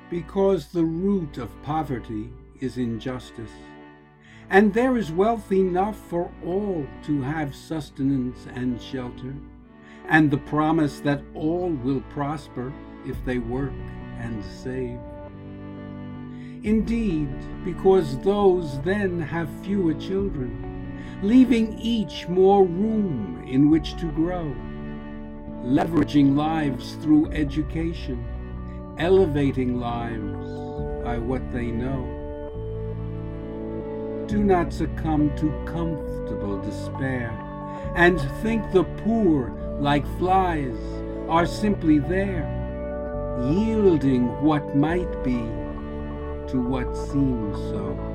because the root of poverty is injustice, and there is wealth enough for all to have sustenance and shelter, and the promise that all will prosper if they work and save. Indeed, because those then have fewer children, leaving each more room in which to grow, leveraging lives through education, elevating lives by what they know. Do not succumb to comfortable despair and think the poor, like flies, are simply there, yielding what might be to what seems so.